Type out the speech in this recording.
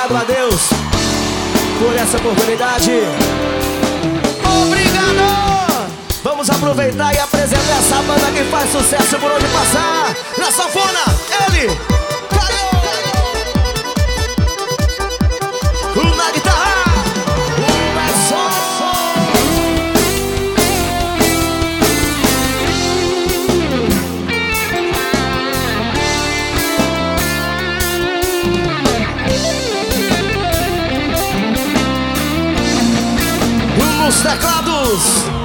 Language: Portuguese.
Obrigado a Deus por essa oportunidade. Obrigado! Vamos aproveitar e apresentar essa banda que faz sucesso por onde passar. Na sanfona, ele, Calil. Na guitarra, o Edson. Nos teclados,